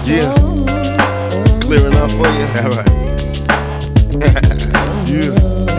Yeah. Clear enough for you? Alright. Yeah.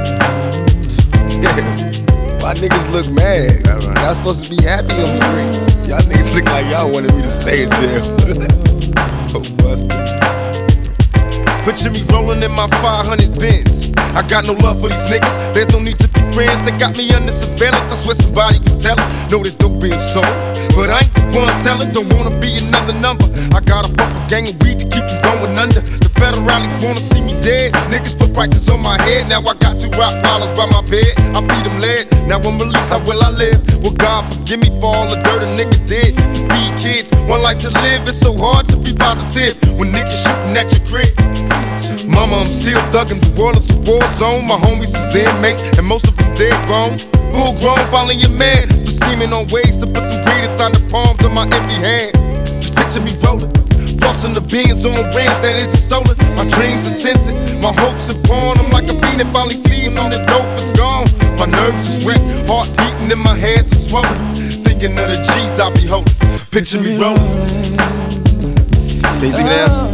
Why niggas look mad? Alright. Y'all supposed to be happy on the street. Y'all niggas look like y'all wanted me to stay in jail. Oh, busters. Picture me rolling in my 500 Benz. I got no love for these niggas. There's no need to be friends. They got me under surveillance. I swear somebody can tell it. No, there's no being sold. But I ain't the one selling. Don't wanna be another number. I got a fucking gang of weed to keep them going under. The federalists wanna see me dead. Niggas put prices on my head. Now I got 2 Rottweilers by my bed. I feed them lead. Now when released, how will I live? Well, God forgive me for all the dirt a nigga did. To feed kids, one life to live. It's so hard to be positive when niggas shooting at your crib. Mama, I'm still thuggin', the world is a war zone. My homies is inmates, and most of them dead grown. Full grown, finally a man. Still scheming on ways to put some greed inside the palms of my empty hands. Just picture me rolling, flossing the beans on rims that isn't stolen. My dreams are sensing, my hopes are born. I'm like a fiend that finally sees when the dope is gone. My nerves is wrecked, heart beating in my hands is swollen. Thinking of the G's I be holding. Picture me rolling. Can you see me now?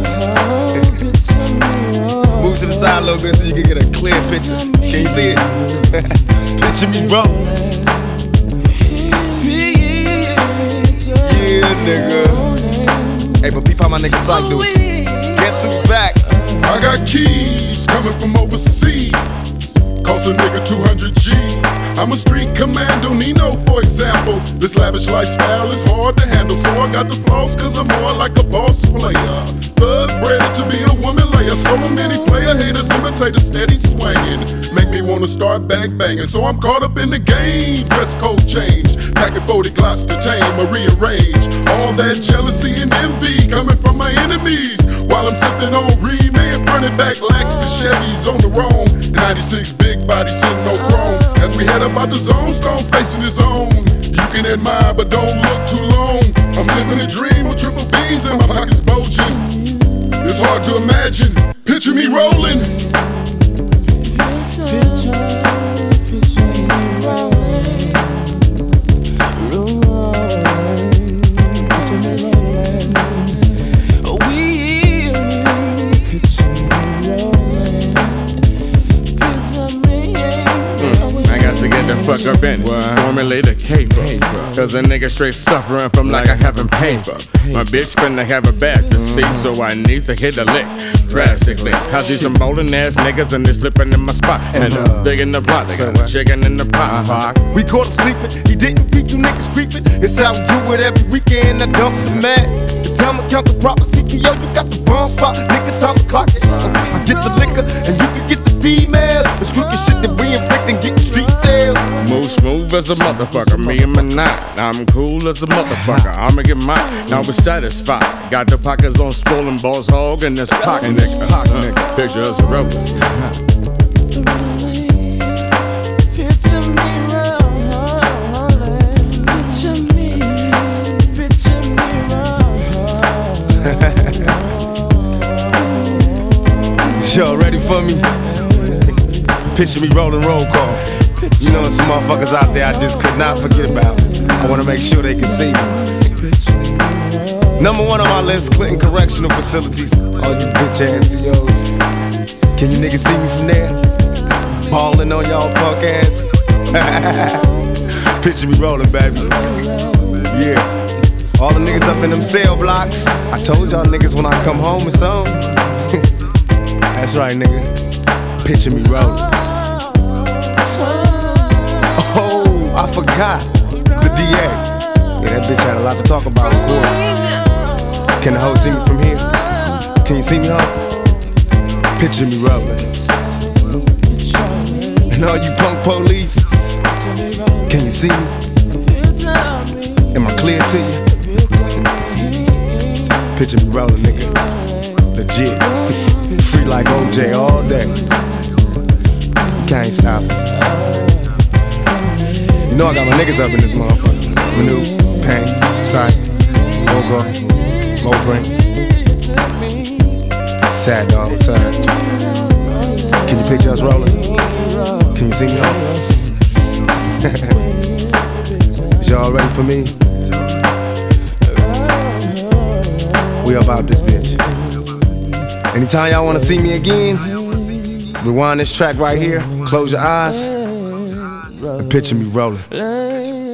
Move to the side a little bit so you can get a clear picture. Can you see it? Picture me rolling. Yeah, nigga. Hey, but peep how my nigga Psych do it. Guess who's back? I got keys coming from overseas. Cost a nigga 200 G's. I'm a street commando, Nino, for example. This lavish lifestyle is hard to handle, so I got the flaws, cause I'm more like a boss player. Thug bred to be a woman layer. So many player haters imitate a steady swinging. Make me wanna start bang banging. So I'm caught up in the game. Dress code change. Packing 40 Glocks to tame or rearrange. All that jealousy and envy coming from my enemies. While I'm sipping on Remain, front and back Lexus Chevys on the roam. 96 big body sitting no chrome. As we head up out the zone, Stone facing his own. You can admire, but don't look too long. I'm living a dream with triple beams and my pockets bulging. It's hard to imagine. Picture me rolling. To get the fuck up in formulate a caper. Cause a nigga straight suffering from like I haven't paper. My bitch finna have a bad to see, so I need to hit a lick drastically. Cause these some bowling ass niggas and they slipping in my spot. And big in the pot, they got a chicken in the pot. We caught him sleeping, he didn't beat you niggas creeping. It's how we do it every weekend, I dump the mat. It's time to count the proper CPO, you got the bomb spot, nigga, time to clock it. I get the liquor and you can get the females. It's crooked shit that we inflict and get the street sales. Move smooth as a motherfucker, me and my knot. I'm cool as a motherfucker, I'ma get mine. Now we're satisfied. Got the pockets on swollen balls, hog in this pocket, nigga. Picture us rolling. Y'all ready for me? Picture me rolling roll call. You know, some motherfuckers out there I just could not forget about. I wanna make sure they can see me. Number 1 on my list, Clinton Correctional Facilities. All you bitch ass CEOs. Can you niggas see me from there? Ballin' on y'all punk ass. Picture me rolling, baby. Yeah. All the niggas up in them cell blocks. I told y'all niggas when I come home it's on. That's right, nigga. Picture me rolling. Oh, I forgot. The DA. Yeah, that bitch had a lot to talk about in court. Can the hoe see me from here? Can you see me, hoe? Picture me rolling. And all you punk police, can you see me? Am I clear to you? Picture me rolling, nigga. Legit. Free like OJ all day. Can't stop it. You know I got my niggas up in this motherfucker. Manu, Pain, Sight, Mogo, Mobring, Sad Dog, Surge. Can you picture us rolling? Can you see me home? Is y'all ready for me? We We about this bitch. Anytime y'all wanna see me again, rewind this track right here, close your eyes, and picture me rolling.